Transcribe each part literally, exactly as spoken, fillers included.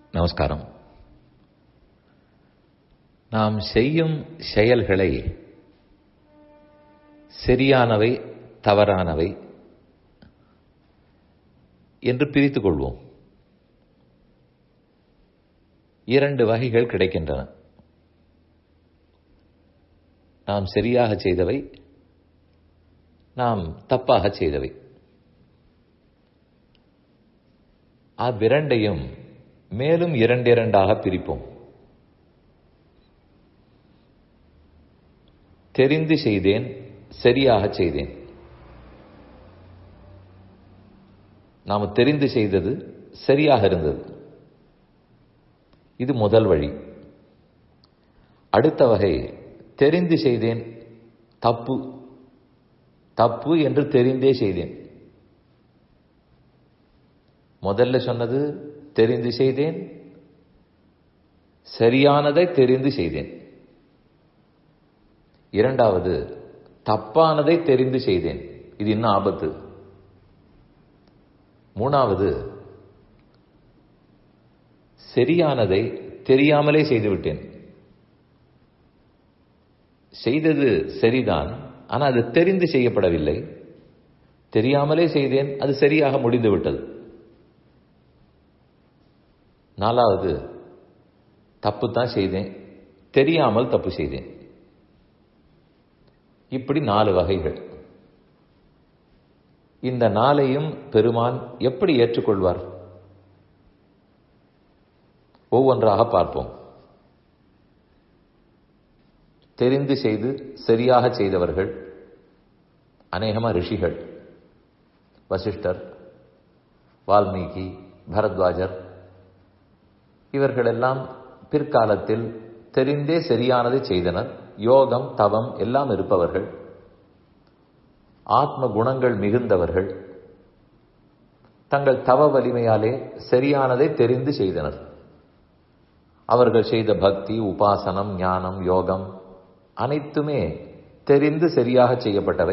நமஸ்காரம். நாம் செய்யும் செயல்களை சரியானவை தவறானவை என்று பிரித்துக் கொள்வோம். இரண்டு வகைகள் கிடைக்கின்றன. நாம் சரியாக செய்தவை, நாம் தப்பாக செய்தவை. அவ்விரண்டையும் மேலும் இரண்டிரண்டாக பிரிப்போம். தெரிந்து செய்தேன், சரியாக செய்தேன். நாம் தெரிந்து செய்தது சரியாக இருந்தது. இது முதல் வழி. அடுத்த வகை, தெரிந்து செய்தேன், தப்பு தப்பு என்று தெரிந்தே செய்தேன். முதல்ல சொன்னது தெரிந்து செய்தேன், சரியானதை தெரிந்து செய்தேன். இரண்டாவது, தப்பானதை தெரிந்து செய்தேன். இது இன்னும் ஆபத்து. மூணாவது, சரியானதை தெரியாமலே செய்துவிட்டேன். செய்தது சரிதான், ஆனால் அது தெரிந்து செய்யப்படவில்லை. தெரியாமலே செய்தேன், அது சரியாக முடிந்துவிட்டது. நாலாவது, தப்பு தான் செய்தேன், தெரியாமல் தப்பு செய்தேன். இப்படி நாலு வகைகள். இந்த நாளையும் பெருமான் எப்படி ஏற்றுக்கொள்வார்? ஒவ்வொன்றாக பார்ப்போம். தெரிந்து செய்து சரியாக செய்தவர்கள் அநேகமா ரிஷிகள். வசிஷ்டர், வால்மீகி, பரத்வாஜர் இவர்களெல்லாம் பிற்காலத்தில் தெரிந்தே சரியானதை செய்தனர். யோகம், தவம் எல்லாம் இருப்பவர்கள், ஆத்ம குணங்கள் மிகுந்தவர்கள். தங்கள் தவ வலிமையாலே சரியானதை தெரிந்து செய்தனர். அவர்கள் செய்த பக்தி, உபாசனம், ஞானம், யோகம் அனைத்துமே தெரிந்து சரியாக செய்யப்பட்டவை.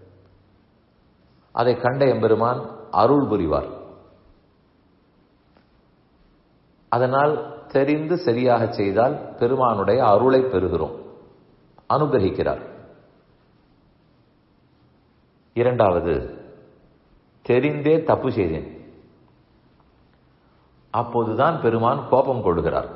அதை கண்ட எம்பெருமான் அருள் புரிவார். அதனால் தெரிந்து சரியாக செய்தால் பெருமானுடைய அருளை பெறுகிறோம், அனுகிரகிக்கிறார். இரண்டாவது, தெரிந்தே தப்பு செய்தேன். அப்போதுதான் பெருமான் கோபம் கொள்கிறார்.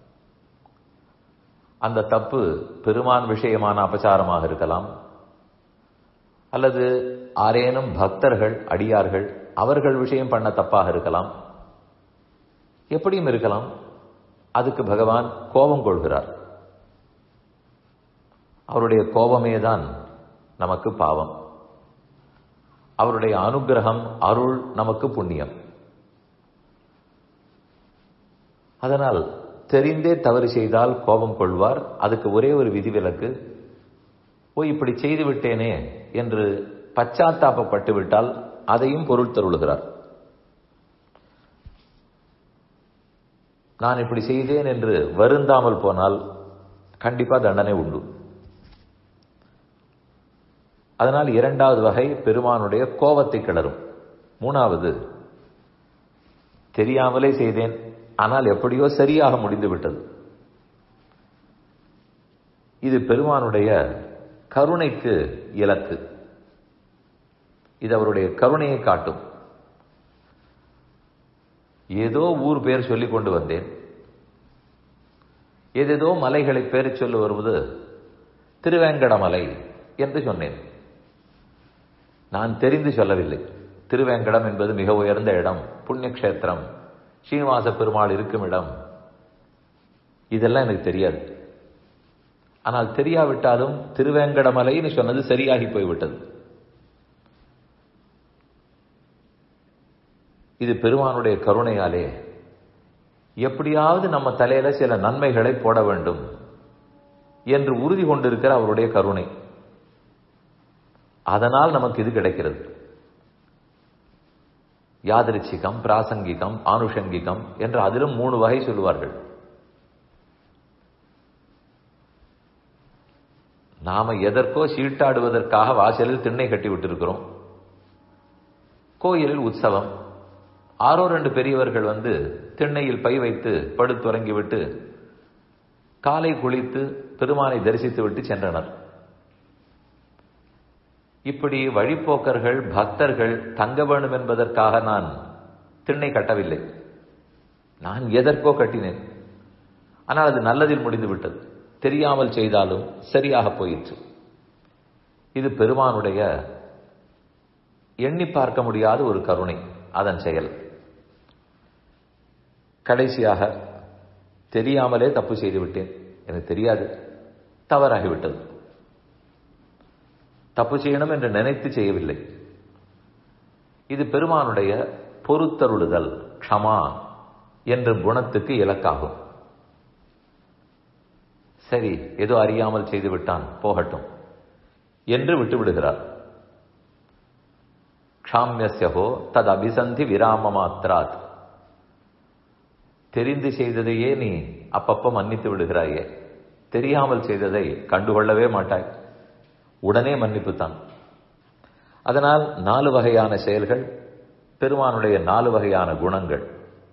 அந்த தப்பு பெருமான் விஷயமான அபசாரமாக இருக்கலாம், அல்லது ஆரேனும் பக்தர்கள், அடியார்கள் அவர்கள் விஷயம் பண்ண தப்பாக இருக்கலாம், எப்படியும் இருக்கலாம். அதுக்கு பகவான் கோபம் கொள்கிறார். அவருடைய கோபமேதான் நமக்கு பாவம். அவருடைய அனுகிரகம், அருள் நமக்கு புண்ணியம். அதனால் தெரிந்தே தவறு செய்தால் கோபம் கொள்வார். அதுக்கு ஒரே ஒரு விதிவிலக்கு, ஓ இப்படி செய்து விட்டேனே என்று பச்சாத்தாபப்பட்டு விட்டால் அதையும் பொருள் தருளுகிறார். நான் இப்படி செய்தேன் என்று வருந்தாமல் போனால் கண்டிப்பா தண்டனை உண்டு. அதனால் இரண்டாவது வகை பெருமானுடைய கோபத்தை கிளறும். மூணாவது, தெரியாமலே செய்தேன், ஆனால் எப்படியோ சரியாக முடிந்து விட்டது. இது பெருமானுடைய கருணைக்கு இலக்கு. இது அவருடைய கருணையை காட்டும். ஏதோ ஊர் பேர் சொல்லிக் கொண்டு வந்தேன், ஏதேதோ மலைகளை பேர் சொல்லி வருவது திருவேங்கடமலை என்று சொன்னேன். நான் தெரிந்து சொல்லவில்லை. திருவேங்கடம் என்பது மிக உயர்ந்த இடம், புண்ணிய கஷேத்திரம், ஸ்ரீனிவாச பெருமாள் இருக்கும் இடம். இதெல்லாம் எனக்கு தெரியாது. ஆனால் தெரியாவிட்டாலும் திருவேங்கடமலைன்னு சொன்னது சரியாகி போய்விட்டது. இது பெருமானுடைய கருணையாலே எப்படியாவது நம்ம தலையில சில நன்மைகளை போட வேண்டும் என்று உறுதி கொண்டிருக்கிற அவருடைய கருணை. அதனால் நமக்கு இது கிடைக்கிறது. யாதிருச்சிகம், பிராசங்கிகம், ஆனுஷங்கிகம் என்று அதிலும் மூணு வகை சொல்லுவார்கள். நாம எதற்கோ சீட்டாடுவதற்காக வாசலில் திண்ணை கட்டி விட்டிருக்கிறோம். கோயிலில் உற்சவம், ஆறோ ரெண்டு பெரியவர்கள் வந்து திண்ணையில் பை வைத்து படுத்துறங்கிவிட்டு காலை குளித்து பெருமானை தரிசித்து விட்டு சென்றனர். இப்படி வழிப்போக்கர்கள் பக்தர்கள் தங்க வேண்டும் என்பதற்காக நான் திண்ணை கட்டவில்லை. நான் எதற்கோ கட்டினேன். ஆனால் அது நல்லதில் முடிந்து விட்டது. தெரியாமல் செய்தாலும் சரியாக போயிற்று. இது பெருமானுடைய எண்ணி பார்க்க முடியாத ஒரு கருணை, அதன் செயல். கடைசியாக தெரியாமலே தப்பு செய்து விட்டேன். எனக்கு தெரியாது, தவறாகிவிட்டது. தப்பு செய்யணும் என்று நினைத்து செய்யவில்லை. இது பெருமானுடைய பொறுத்தருளுதல், க்ஷமா என்ற குணத்துக்கு இலக்காகும். சரி, ஏதோ அறியாமல் செய்து விட்டான், போகட்டும் என்று விட்டுவிடுகிறார். க்ஷாம்யஸ்யஹோ தத் அபிசந்தி விராம மாத்ராத். தெரிந்து செய்ததையே நீ அப்பப்ப மன்னித்து விடுகிறாயே, தெரியாமல் செய்ததை கண்டுகொள்ளவே மாட்டாய், உடனே மன்னிப்புத்தான். அதனால் நாலு வகையான செயல்கள், பெருமானுடைய நாலு வகையான குணங்கள்.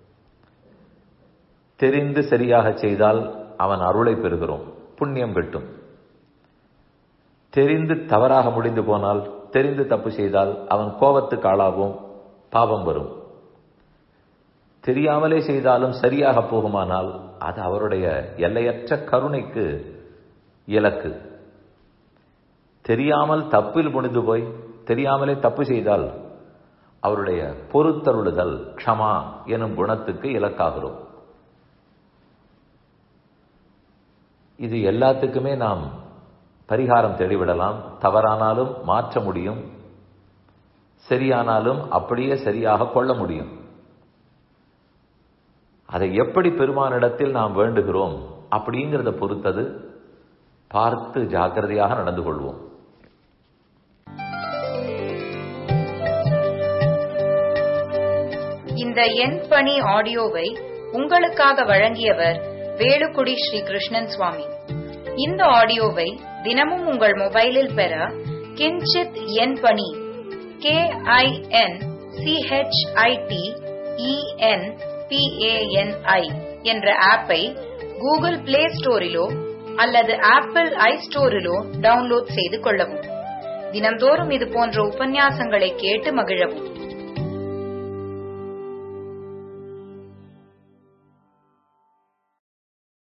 தெரிந்து சரியாக செய்தால் அவன் அருளை பெறுகிறோம், புண்ணியம் கிட்டும். தெரிந்து தவறாக முடிந்து போனால், தெரிந்து தப்பு செய்தால் அவன் கோபத்துக்கு ஆளாகும், பாவம் வரும். தெரியாமலே செய்தாலும் சரியாக போகுமானால் அது அவருடைய எல்லையற்ற கருணைக்கு இலக்கு. தெரியாமல் தப்பில் முடிந்து போய் தெரியாமலே தப்பு செய்தால் அவருடைய பொறுத்தருளுதல், க்ஷமா எனும் குணத்துக்கு இலக்காகிறோம். இது எல்லாத்துக்குமே நாம் பரிகாரம் தேடிவிடலாம். தவறானாலும் மாற்ற முடியும், சரியானாலும் அப்படியே சரியாக கொள்ள முடியும். அதை எப்படி பெருமானிடத்தில் நாம் வேண்டுகிறோம் அப்படிங்கிறத பொறுத்தது. பார்த்து ஜாக்கிரதையாக நடந்து கொள்வோம். இந்த என் பணி ஆடியோவை உங்களுக்காக வழங்கியவர் வேலுக்குடி ஸ்ரீ கிருஷ்ணன் சுவாமி. இந்த ஆடியோவை தினமும் உங்கள் மொபைலில் பெற கிஞ்சித் என் பணி கே ஐ என் சிஹெச்ஐடி இஎன் பிஏஎன்ஐ என்ற ஆப்பை கூகுள் பிளே ஸ்டோரிலோ அல்லது ஆப்பிள் ஐ ஸ்டோரிலோ டவுன்லோட் செய்து கொள்ளவும். தினம்தோறும் இது போன்ற உபன்யாசங்களை கேட்டு மகிழவும்.